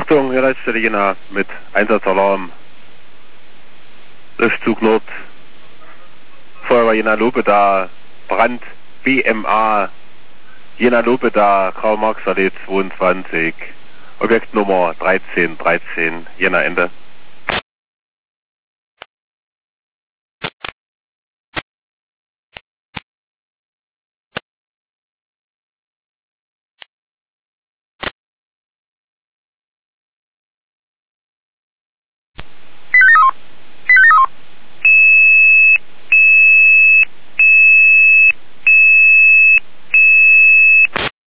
Achtung, hier Leitstelle Jena mit Einsatzalarm. Luftzug Nord. Feuerwehr Jena Lobeda. Brand BMA. Jena Lobeda, Karl-Marx-Allee 22. Objekt Nummer 1313. Jena Ende.